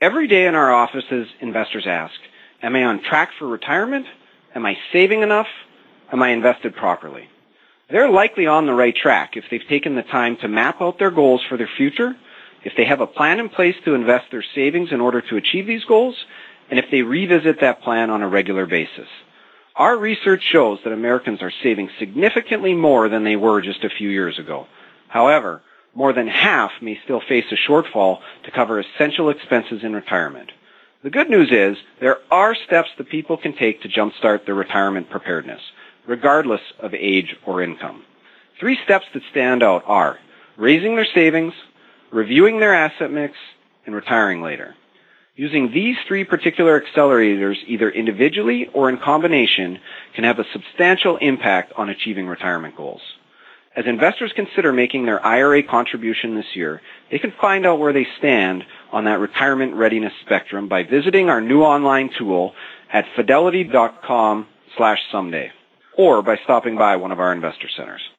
Every day in our offices, investors ask, am I on track for retirement? Am I saving enough? Am I invested properly? They're likely on the right track if they've taken the time to map out their goals for their future, if they have a plan in place to invest their savings in order to achieve these goals, and if they revisit that plan on a regular basis. Our research shows that Americans are saving significantly more than they were just a few years ago. However, more than half may still face a shortfall to cover essential expenses in retirement. The good news is there are steps that people can take to jumpstart their retirement preparedness, regardless of age or income. 3 steps that stand out are raising their savings, reviewing their asset mix, and retiring later. Using these 3 particular accelerators either individually or in combination can have a substantial impact on achieving retirement goals. As investors consider making their IRA contribution this year, they can find out where they stand on that retirement readiness spectrum by visiting our new online tool at fidelity.com/someday or by stopping by one of our investor centers.